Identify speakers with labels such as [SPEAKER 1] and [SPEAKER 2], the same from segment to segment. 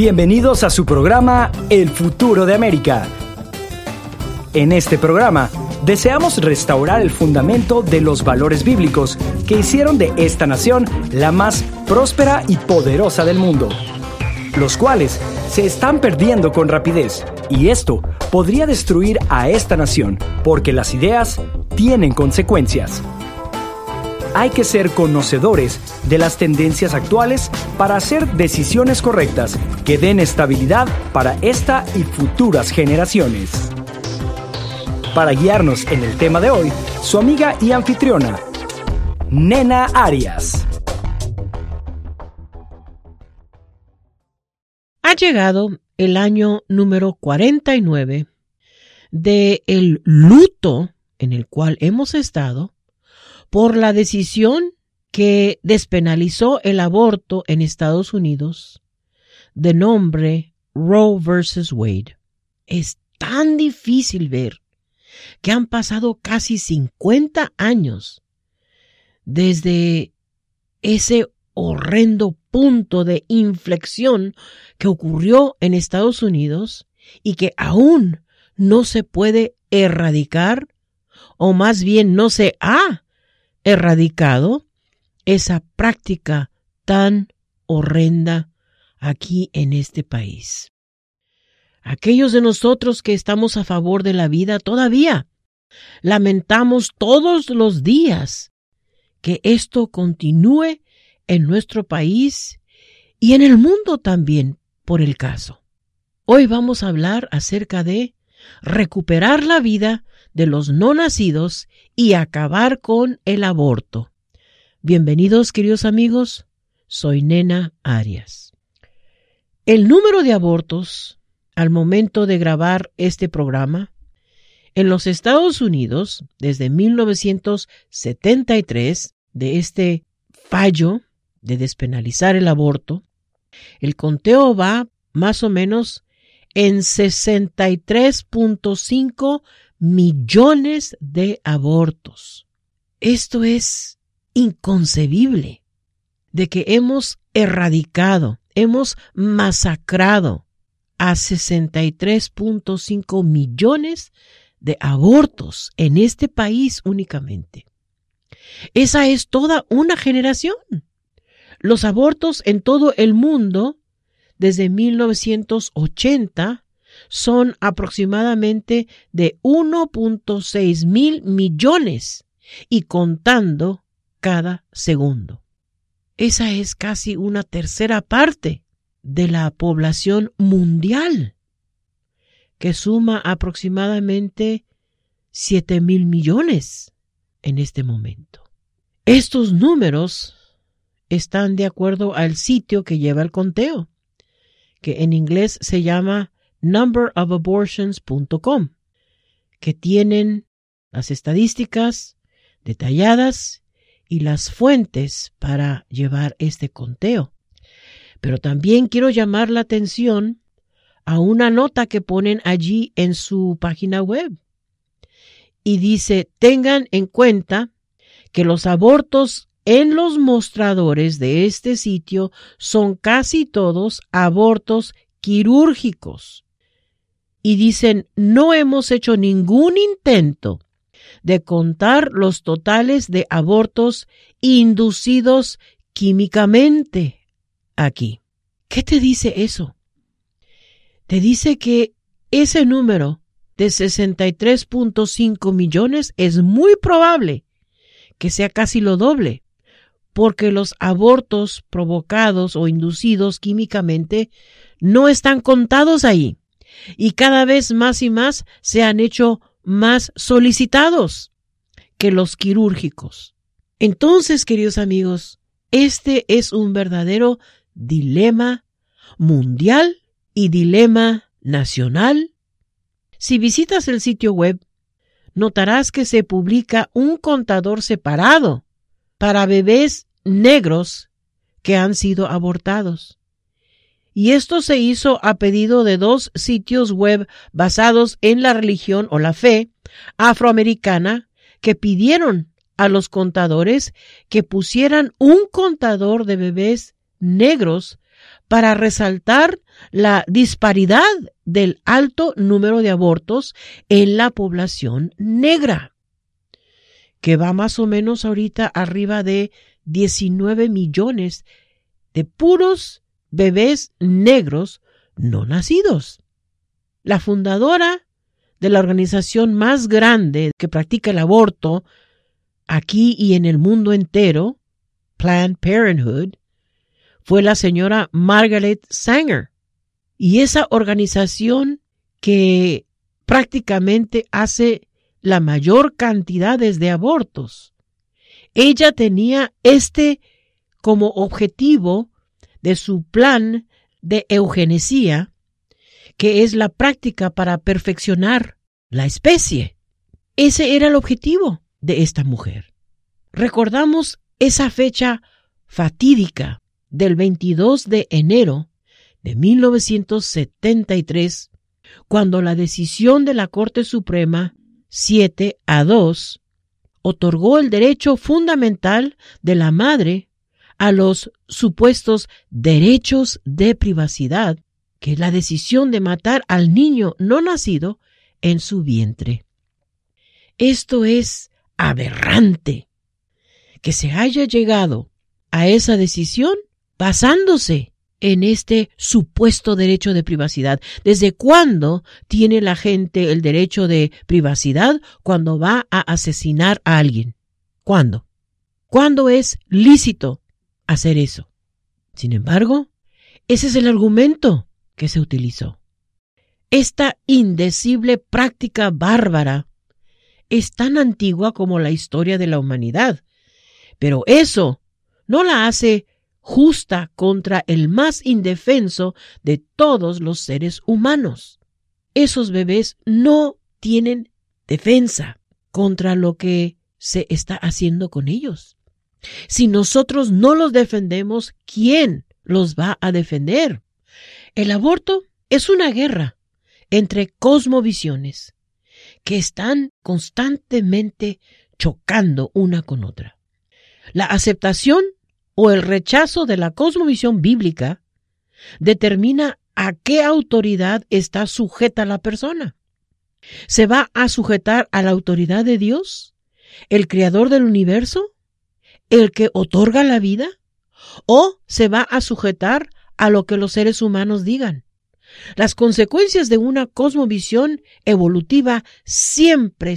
[SPEAKER 1] Bienvenidos a su programa El Futuro de América. En este programa, deseamos restaurar el fundamento de los valores bíblicos que hicieron de esta nación la más próspera y poderosa del mundo, los cuales se están perdiendo con rapidez, y esto podría destruir a esta nación, porque las ideas tienen consecuencias. Hay que ser conocedores de las tendencias actuales para hacer decisiones correctas que den estabilidad para esta y futuras generaciones. Para guiarnos en el tema de hoy, su amiga y anfitriona, Nena Arias.
[SPEAKER 2] Ha llegado el año número 49 del luto en el cual hemos estado por la decisión que despenalizó el aborto en Estados Unidos, de nombre Roe vs. Wade. Es tan difícil ver que han pasado casi 50 años desde ese horrendo punto de inflexión que ocurrió en Estados Unidos y que aún no se puede erradicar, o más bien no se ha erradicado esa práctica tan horrenda aquí en este país. Aquellos de nosotros que estamos a favor de la vida todavía lamentamos todos los días que esto continúe en nuestro país y en el mundo también, por el caso. Hoy vamos a hablar acerca de recuperar la vida de los no nacidos y acabar con el aborto. Bienvenidos, queridos amigos, soy Nena Arias. El número de abortos al momento de grabar este programa en los Estados Unidos desde 1973, de este fallo de despenalizar el aborto, el conteo va más o menos en 63.5 millones de abortos. Esto es inconcebible, de que hemos erradicado, hemos masacrado a 63.5 millones de abortos en este país únicamente. Esa es toda una generación. Los abortos en todo el mundo desde 1980 son aproximadamente de 1.6 mil millones y contando cada segundo. Esa es casi una tercera parte de la población mundial, que suma aproximadamente 7,000 millones en este momento. Estos números están de acuerdo al sitio que lleva el conteo, que en inglés se llama numberofabortions.com, que tienen las estadísticas detalladas y las fuentes para llevar este conteo. Pero también quiero llamar la atención a una nota que ponen allí en su página web. Y dice, tengan en cuenta que los abortos en los mostradores de este sitio son casi todos abortos quirúrgicos. Y dicen, no hemos hecho ningún intento de contar los totales de abortos inducidos químicamente aquí. ¿Qué te dice eso? Te dice que ese número de 63.5 millones es muy probable que sea casi lo doble, porque los abortos provocados o inducidos químicamente no están contados ahí, y cada vez más y más se han hecho más solicitados que los quirúrgicos. Entonces, queridos amigos, este es un verdadero dilema mundial y dilema nacional. Si visitas el sitio web, notarás que se publica un contador separado para bebés negros que han sido abortados. Y esto se hizo a pedido de 2 sitios web basados en la religión o la fe afroamericana que pidieron a los contadores que pusieran un contador de bebés negros para resaltar la disparidad del alto número de abortos en la población negra, que va más o menos ahorita arriba de 19 millones de puros bebés negros no nacidos. La fundadora de la organización más grande que practica el aborto aquí y en el mundo entero, Planned Parenthood, fue la señora Margaret Sanger. Y esa organización que prácticamente hace la mayor cantidad de abortos, ella tenía como objetivo de su plan de eugenesia, que es la práctica para perfeccionar la especie. Ese era el objetivo de esta mujer. Recordamos esa fecha fatídica del 22 de enero de 1973, cuando la decisión de la Corte Suprema 7-2 otorgó el derecho fundamental de la madre a los supuestos derechos de privacidad, que es la decisión de matar al niño no nacido en su vientre. Esto es aberrante, que se haya llegado a esa decisión basándose en este supuesto derecho de privacidad. ¿Desde cuándo tiene la gente el derecho de privacidad cuando va a asesinar a alguien? ¿Cuándo? ¿Cuándo es lícito hacer eso? Sin embargo, ese es el argumento que se utilizó. Esta indecible práctica bárbara es tan antigua como la historia de la humanidad, pero eso no la hace justa contra el más indefenso de todos los seres humanos. Esos bebés no tienen defensa contra lo que se está haciendo con ellos. Si nosotros no los defendemos, ¿quién los va a defender? El aborto es una guerra entre cosmovisiones que están constantemente chocando una con otra. La aceptación o el rechazo de la cosmovisión bíblica determina a qué autoridad está sujeta la persona. ¿Se va a sujetar a la autoridad de Dios, el creador del universo, el que otorga la vida? ¿O se va a sujetar a lo que los seres humanos digan? Las consecuencias de una cosmovisión evolutiva siempre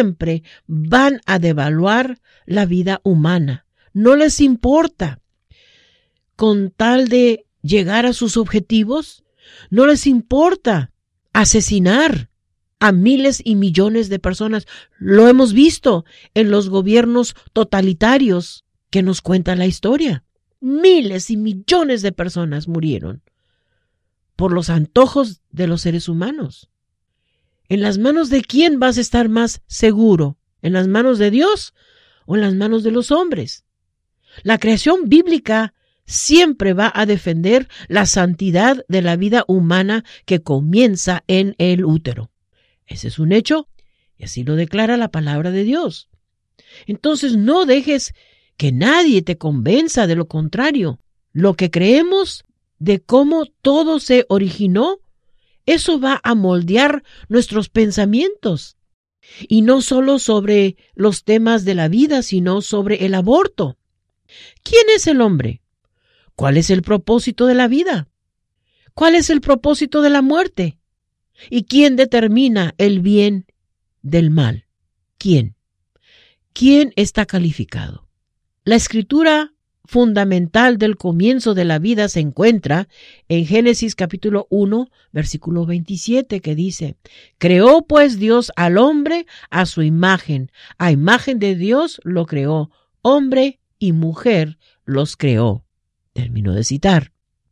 [SPEAKER 2] van a devaluar la vida humana. No les importa. Con tal de llegar a sus objetivos, no les importa asesinar a miles y millones de personas. Lo hemos visto en los gobiernos totalitarios que nos cuentan la historia. Miles y millones de personas murieron por los antojos de los seres humanos. ¿En las manos de quién vas a estar más seguro? ¿En las manos de Dios o en las manos de los hombres? La creación bíblica siempre va a defender la santidad de la vida humana que comienza en el útero. Ese es un hecho y así lo declara la palabra de Dios. Entonces no dejes que nadie te convenza de lo contrario. Lo que creemos de cómo todo se originó, eso va a moldear nuestros pensamientos. Y no solo sobre los temas de la vida, sino sobre el aborto. ¿Quién es el hombre? ¿Cuál es el propósito de la vida? ¿Cuál es el propósito de la muerte? ¿Y quién determina el bien del mal? ¿Quién? ¿Quién está calificado? La escritura fundamental del comienzo de la vida se encuentra en Génesis capítulo 1, versículo 27, que dice: creó pues Dios al hombre a su imagen, a imagen de Dios lo creó, hombre y mujer los creó. Termino de citar.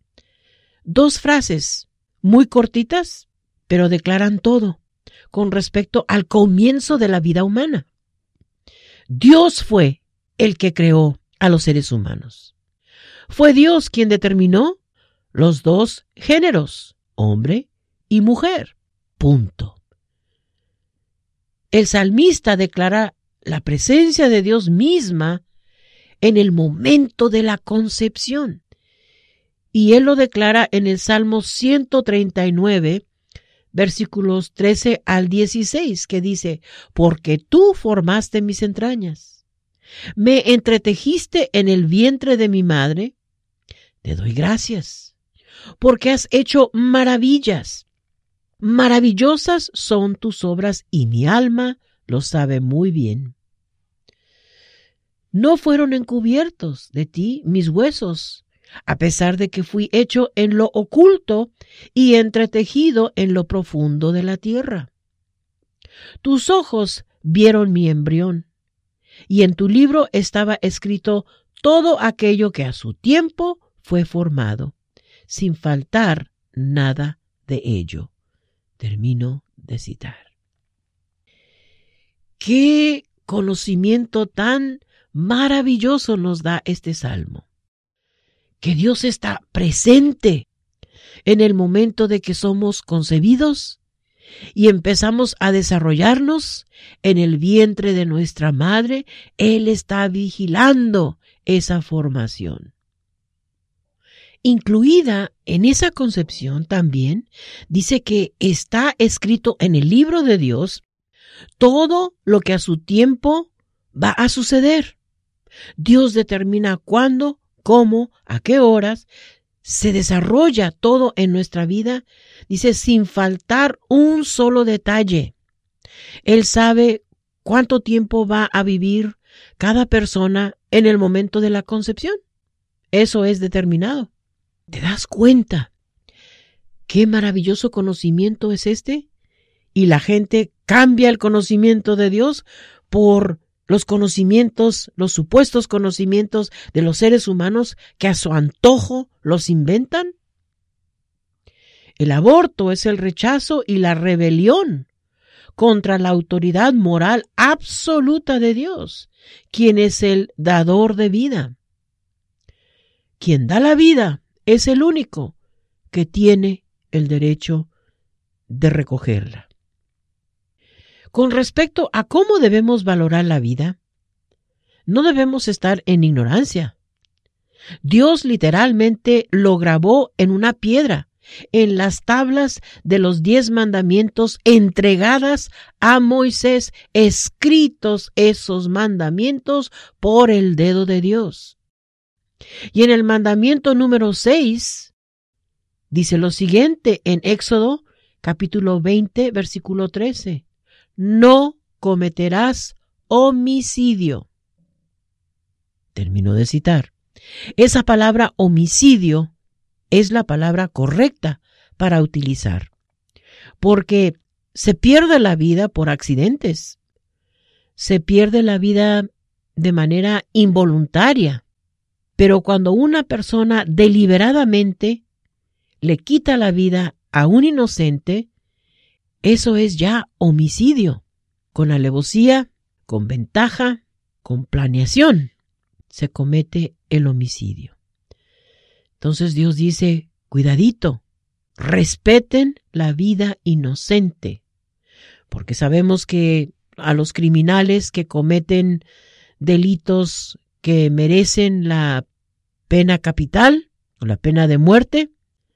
[SPEAKER 2] Dos frases muy cortitas, pero declaran todo con respecto al comienzo de la vida humana. Dios fue el que creó a los seres humanos. Fue Dios quien determinó los dos géneros, hombre y mujer. Punto. El salmista declara la presencia de Dios misma en el momento de la concepción. Y él lo declara en el Salmo 139, versículos 13 al 16, que dice: porque tú formaste mis entrañas, me entretejiste en el vientre de mi madre. Te doy gracias, porque has hecho maravillas. Maravillosas son tus obras y mi alma lo sabe muy bien. No fueron encubiertos de ti mis huesos, a pesar de que fui hecho en lo oculto y entretejido en lo profundo de la tierra. Tus ojos vieron mi embrión, y en tu libro estaba escrito todo aquello que a su tiempo fue formado, sin faltar nada de ello. Termino de citar. ¡Qué conocimiento tan maravilloso nos da este salmo! Que Dios está presente en el momento de que somos concebidos y empezamos a desarrollarnos en el vientre de nuestra madre. Él está vigilando esa formación. Incluida en esa concepción también dice que está escrito en el libro de Dios todo lo que a su tiempo va a suceder. Dios determina cuándo, cómo, a qué horas se desarrolla todo en nuestra vida. Dice, sin faltar un solo detalle. Él sabe cuánto tiempo va a vivir cada persona en el momento de la concepción. Eso es determinado. ¿Te das cuenta qué maravilloso conocimiento es este? Y la gente cambia el conocimiento de Dios por los conocimientos, los supuestos conocimientos de los seres humanos que a su antojo los inventan. El aborto es el rechazo y la rebelión contra la autoridad moral absoluta de Dios, quien es el dador de vida. Quien da la vida es el único que tiene el derecho de recogerla. Con respecto a cómo debemos valorar la vida, no debemos estar en ignorancia. Dios literalmente lo grabó en una piedra, en las tablas de los 10 mandamientos entregadas a Moisés, escritos esos mandamientos por el dedo de Dios. Y en el mandamiento número 6 dice lo siguiente en Éxodo capítulo 20, versículo 13. No cometerás homicidio. Termino de citar. Esa palabra homicidio es la palabra correcta para utilizar, porque se pierde la vida por accidentes, se pierde la vida de manera involuntaria, pero cuando una persona deliberadamente le quita la vida a un inocente, eso es ya homicidio, con alevosía, con ventaja, con planeación, se comete el homicidio. Entonces Dios dice, cuidadito, respeten la vida inocente, porque sabemos que a los criminales que cometen delitos que merecen la pena capital o la pena de muerte,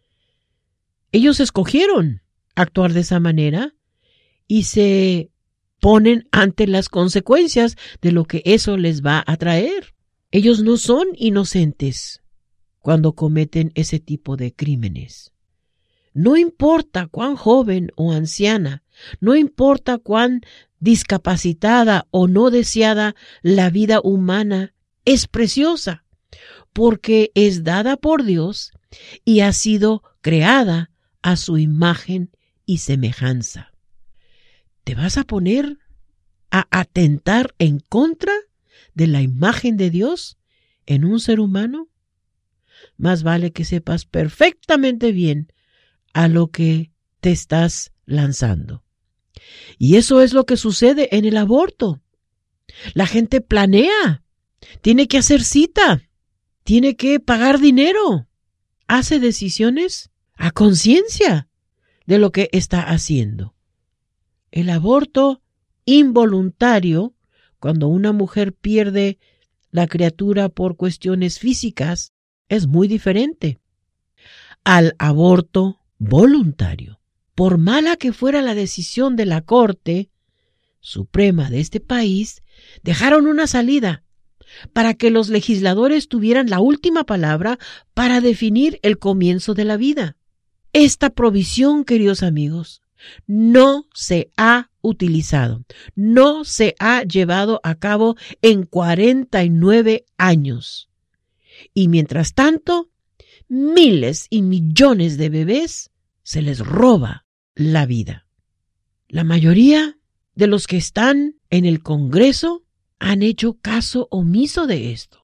[SPEAKER 2] ellos escogieron actuar de esa manera y se ponen ante las consecuencias de lo que eso les va a traer. Ellos no son inocentes cuando cometen ese tipo de crímenes. No importa cuán joven o anciana, no importa cuán discapacitada o no deseada la vida humana es preciosa, porque es dada por Dios y ha sido creada a su imagen y semejanza. ¿Te vas a poner a atentar en contra de la imagen de Dios en un ser humano? Más vale que sepas perfectamente bien a lo que te estás lanzando. Y eso es lo que sucede en el aborto. La gente planea, tiene que hacer cita, tiene que pagar dinero, hace decisiones a conciencia de lo que está haciendo. El aborto involuntario, cuando una mujer pierde la criatura por cuestiones físicas, es muy diferente. al aborto voluntario. Por mala que fuera la decisión de la Corte Suprema de este país, dejaron una salida para que los legisladores tuvieran la última palabra para definir el comienzo de la vida. Esta provisión, queridos amigos, no se ha utilizado, no se ha llevado a cabo en 49 años. Y mientras tanto, miles y millones de bebés se les roba la vida. La mayoría de los que están en el Congreso han hecho caso omiso de esto.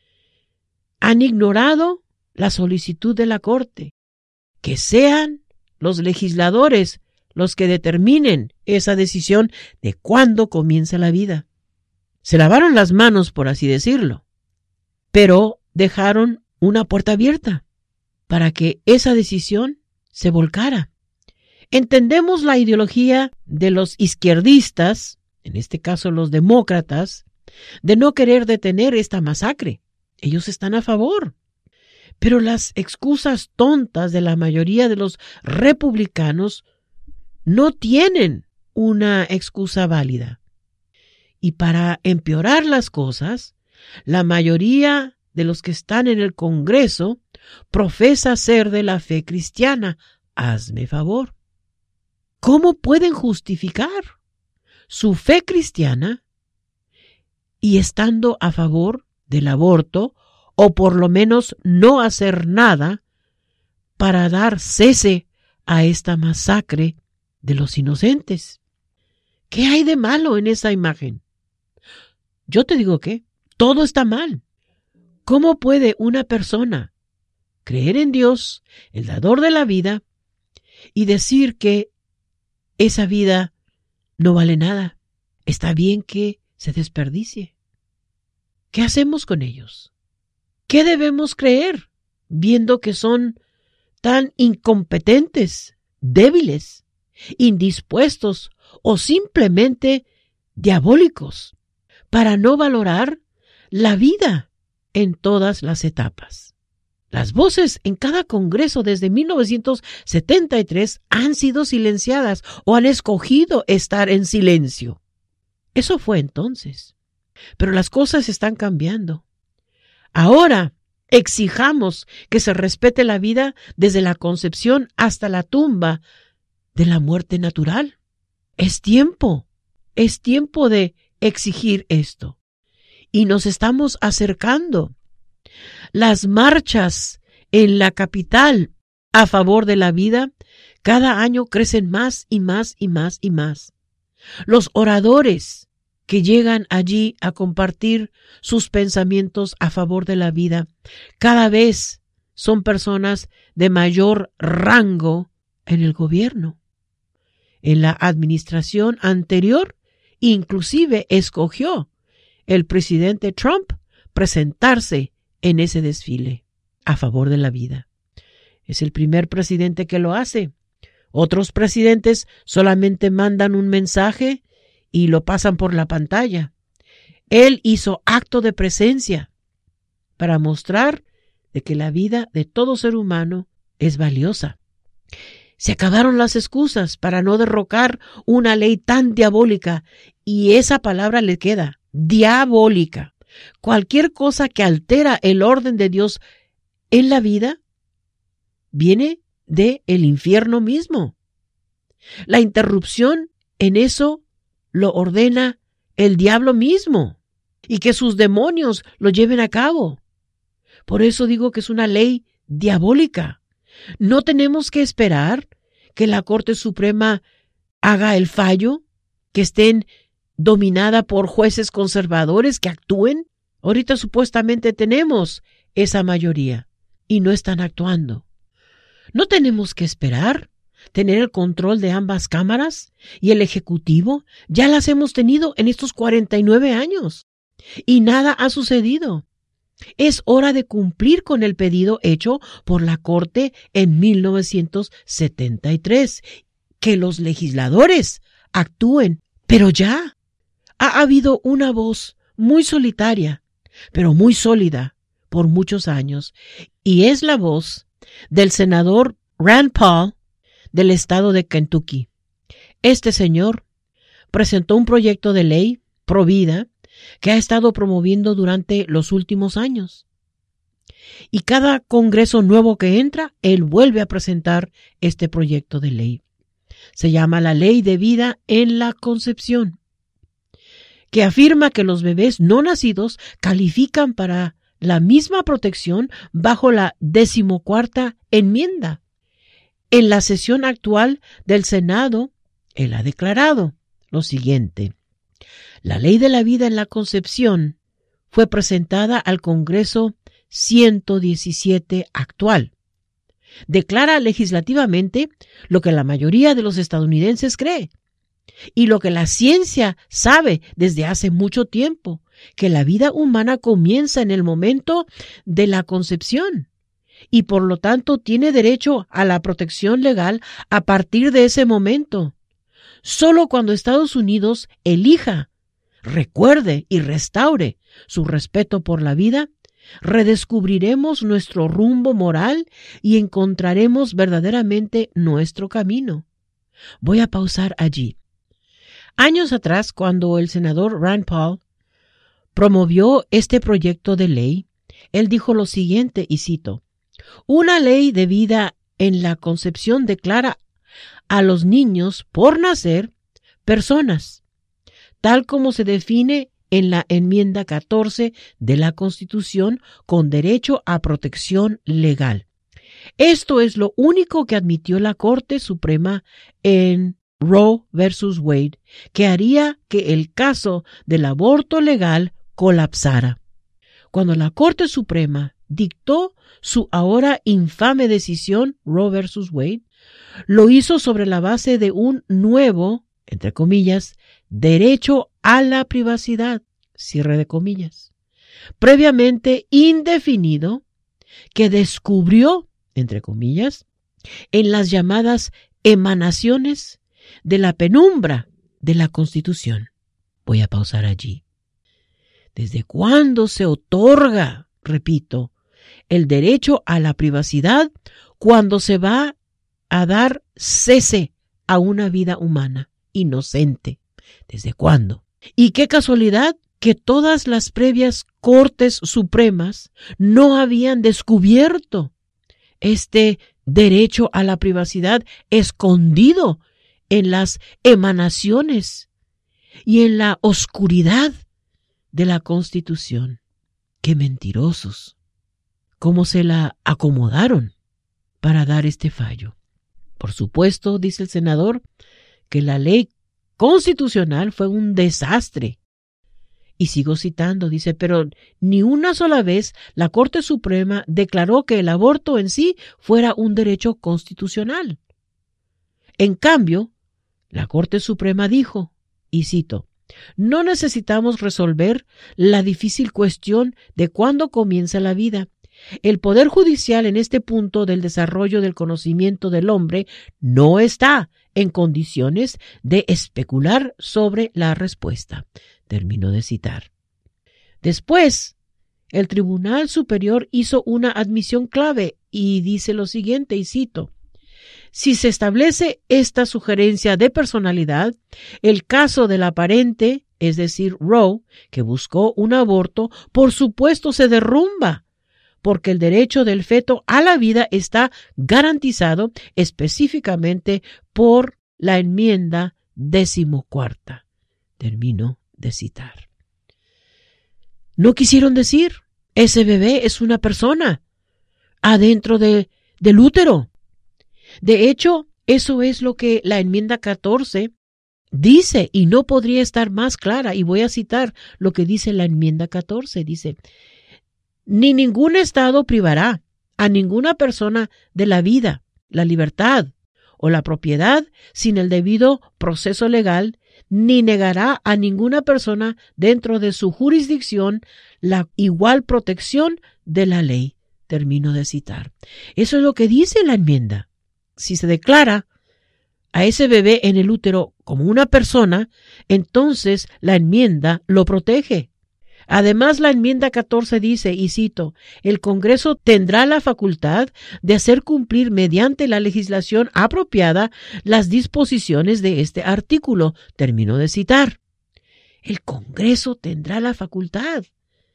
[SPEAKER 2] Han ignorado la solicitud de la Corte, que sean los legisladores los que determinen esa decisión de cuándo comienza la vida. Se lavaron las manos, por así decirlo, pero dejaron una puerta abierta para que esa decisión se volcara. Entendemos la ideología de los izquierdistas, en este caso los demócratas, de no querer detener esta masacre. Ellos están a favor. Pero las excusas tontas de la mayoría de los republicanos no tienen una excusa válida. Y para empeorar las cosas, la mayoría de los que están en el Congreso profesa ser de la fe cristiana. Hazme favor. ¿Cómo pueden justificar su fe cristiana y estando a favor del aborto, o por lo menos no hacer nada para dar cese a esta masacre de los inocentes? ¿Qué hay de malo en esa imagen? Yo te digo que todo está mal. ¿Cómo puede una persona creer en Dios, el dador de la vida, y decir que esa vida no vale nada? Está bien que se desperdicie. ¿Qué hacemos con ellos? ¿Qué debemos creer, viendo que son tan incompetentes, débiles, indispuestos o simplemente diabólicos para no valorar la vida en todas las etapas? Las voces en cada congreso desde 1973 han sido silenciadas o han escogido estar en silencio. Eso fue entonces. Pero las cosas están cambiando. Ahora exijamos que se respete la vida desde la concepción hasta la tumba de la muerte natural. Es tiempo de exigir esto. Y nos estamos acercando. Las marchas en la capital a favor de la vida cada año crecen más y más y más y más. Los oradores que llegan allí a compartir sus pensamientos a favor de la vida cada vez son personas de mayor rango en el gobierno. En la administración anterior, inclusive escogió el presidente Trump presentarse en ese desfile a favor de la vida. Es el primer presidente que lo hace. Otros presidentes solamente mandan un mensaje y lo pasan por la pantalla. Él hizo acto de presencia para mostrar de que la vida de todo ser humano es valiosa. Se acabaron las excusas para no derrocar una ley tan diabólica, y esa palabra le queda, diabólica. Cualquier cosa que altera el orden de Dios en la vida viene del infierno mismo. La interrupción en eso lo ordena el diablo mismo, y que sus demonios lo lleven a cabo. Por eso digo que es una ley diabólica. No tenemos que esperar que la Corte Suprema haga el fallo, que estén dominada por jueces conservadores que actúen. Ahorita supuestamente tenemos esa mayoría y no están actuando. No tenemos que esperar tener el control de ambas cámaras y el Ejecutivo. Ya las hemos tenido en estos 49 años y nada ha sucedido. Es hora de cumplir con el pedido hecho por la Corte en 1973, que los legisladores actúen. Pero ya ha habido una voz muy solitaria, pero muy sólida por muchos años, y es la voz del senador Rand Paul del estado de Kentucky. Este señor presentó un proyecto de ley pro vida que ha estado promoviendo durante los últimos años. Y cada congreso nuevo que entra, él vuelve a presentar este proyecto de ley. Se llama la Ley de Vida en la Concepción, que afirma que los bebés no nacidos califican para la misma protección bajo la 14ª enmienda. En la sesión actual del Senado, él ha declarado lo siguiente: la Ley de la Vida en la Concepción fue presentada al Congreso 117 actual. Declara legislativamente lo que la mayoría de los estadounidenses cree y lo que la ciencia sabe desde hace mucho tiempo, que la vida humana comienza en el momento de la concepción y por lo tanto tiene derecho a la protección legal a partir de ese momento. Solo cuando Estados Unidos elija, recuerde y restaure su respeto por la vida, redescubriremos nuestro rumbo moral y encontraremos verdaderamente nuestro camino. Voy a pausar allí. Años atrás, cuando el senador Rand Paul promovió este proyecto de ley, él dijo lo siguiente, y cito: una ley de vida en la concepción declara a los niños por nacer personas, tal como se define en la enmienda 14 de la Constitución, con derecho a protección legal. Esto es lo único que admitió la Corte Suprema en Roe versus Wade, que haría que el caso del aborto legal colapsara. Cuando la Corte Suprema dictó su ahora infame decisión, Roe versus Wade, lo hizo sobre la base de un nuevo, entre comillas, derecho a la privacidad, cierre de comillas, previamente indefinido, que descubrió, entre comillas, en las llamadas emanaciones de la penumbra de la Constitución. Voy a pausar allí. ¿Desde cuándo se otorga, repito, el derecho a la privacidad cuando se va a dar cese a una vida humana inocente? ¿Desde cuándo? Y qué casualidad que todas las previas Cortes Supremas no habían descubierto este derecho a la privacidad escondido en las emanaciones y en la oscuridad de la Constitución. ¡Qué mentirosos! ¿Cómo se la acomodaron para dar este fallo? Por supuesto, dice el senador, que la ley constitucional fue un desastre. Y sigo citando, dice, pero ni una sola vez la Corte Suprema declaró que el aborto en sí fuera un derecho constitucional. En cambio, la Corte Suprema dijo, y cito: no necesitamos resolver la difícil cuestión de cuándo comienza la vida. El Poder Judicial en este punto del desarrollo del conocimiento del hombre no está en condiciones de especular sobre la respuesta. Termino de citar. Después, el Tribunal Superior hizo una admisión clave y dice lo siguiente, y cito: si se establece esta sugerencia de personalidad, el caso del aparente, es decir, Roe, que buscó un aborto, por supuesto se derrumba, porque el derecho del feto a la vida está garantizado específicamente por la enmienda 14ª. Termino de citar. No quisieron decir, ese bebé es una persona adentro del útero. De hecho, eso es lo que la enmienda 14 dice, y no podría estar más clara, y voy a citar lo que dice la enmienda 14, dice: ni ningún estado privará a ninguna persona de la vida, la libertad o la propiedad sin el debido proceso legal, ni negará a ninguna persona dentro de su jurisdicción la igual protección de la ley. Termino de citar. Eso es lo que dice la enmienda. Si se declara a ese bebé en el útero como una persona, entonces la enmienda lo protege. Además, la enmienda 14 dice, y cito, el Congreso tendrá la facultad de hacer cumplir mediante la legislación apropiada las disposiciones de este artículo. Termino de citar. El Congreso tendrá la facultad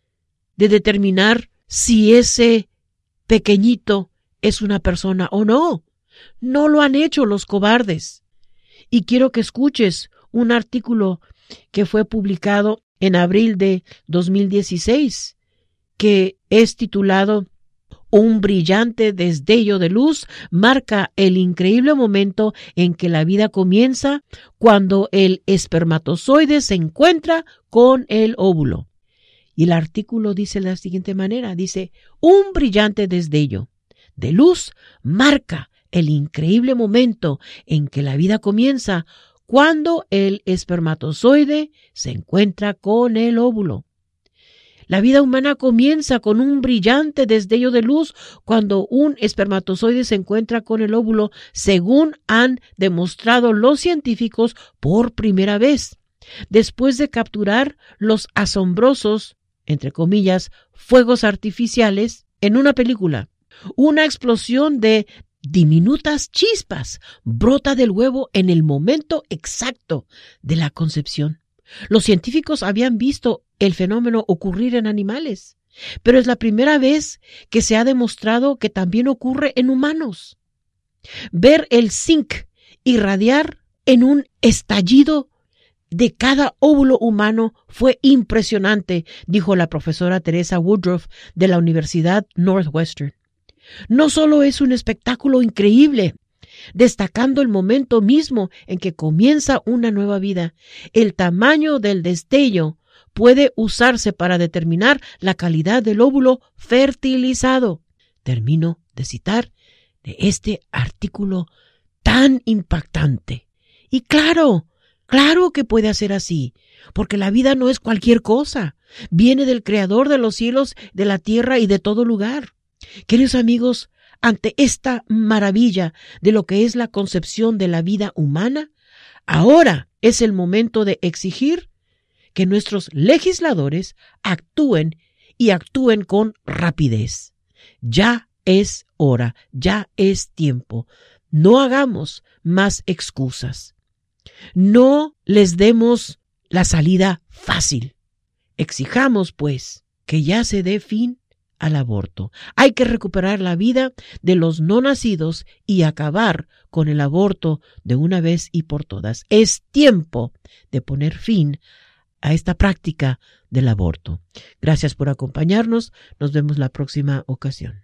[SPEAKER 2] de determinar si ese pequeñito es una persona o no. No lo han hecho los cobardes. Y quiero que escuches un artículo que fue publicado en abril de 2016, que es titulado Un brillante destello de luz marca el increíble momento en que la vida comienza cuando el espermatozoide se encuentra con el óvulo. Y el artículo dice de la siguiente manera, dice, un brillante destello de luz marca el increíble momento en que la vida comienza cuando el espermatozoide se encuentra con el óvulo. La vida humana comienza con un brillante destello de luz cuando un espermatozoide se encuentra con el óvulo, según han demostrado los científicos por primera vez, después de capturar los asombrosos, entre comillas, fuegos artificiales en una película. Una explosión de diminutas chispas brota del huevo en el momento exacto de la concepción. Los científicos habían visto el fenómeno ocurrir en animales, pero es la primera vez que se ha demostrado que también ocurre en humanos. Ver el zinc irradiar en un estallido de cada óvulo humano fue impresionante, dijo la profesora Teresa Woodruff de la Universidad Northwestern. No solo es un espectáculo increíble, destacando el momento mismo en que comienza una nueva vida, el tamaño del destello puede usarse para determinar la calidad del óvulo fertilizado. Termino de citar de este artículo tan impactante. Y claro que puede ser así, porque la vida no es cualquier cosa. Viene del Creador de los cielos, de la tierra y de todo lugar. Queridos amigos, ante esta maravilla de lo que es la concepción de la vida humana, ahora es el momento de exigir que nuestros legisladores actúen y actúen con rapidez. Ya es hora, ya es tiempo. No hagamos más excusas. No les demos la salida fácil. Exijamos, pues, que ya se dé fin al aborto. Hay que recuperar la vida de los no nacidos y acabar con el aborto de una vez y por todas. Es tiempo de poner fin a esta práctica del aborto. Gracias por acompañarnos. Nos vemos la próxima ocasión.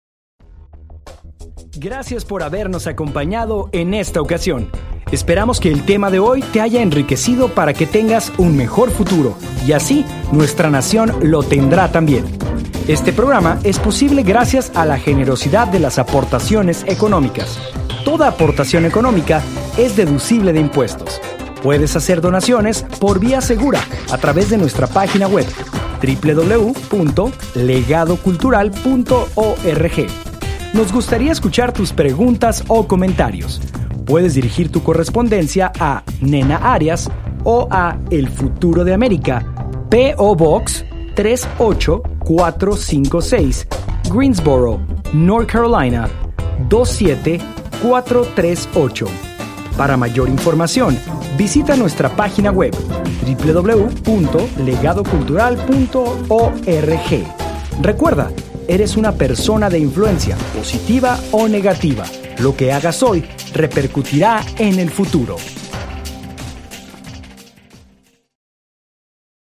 [SPEAKER 1] Gracias por habernos acompañado en esta ocasión. Esperamos que el tema de hoy te haya enriquecido para que tengas un mejor futuro y así nuestra nación lo tendrá también. Este programa es posible gracias a la generosidad de las aportaciones económicas. Toda aportación económica es deducible de impuestos. Puedes hacer donaciones por vía segura a través de nuestra página web www.legadocultural.org. Nos gustaría escuchar tus preguntas o comentarios. Puedes dirigir tu correspondencia a Nena Arias o a El Futuro de América, P.O. Box 38456, Greensboro, North Carolina 27438. Para mayor información, visita nuestra página web www.legadocultural.org. Recuerda, eres una persona de influencia, positiva o negativa. Lo que hagas hoy repercutirá en el futuro.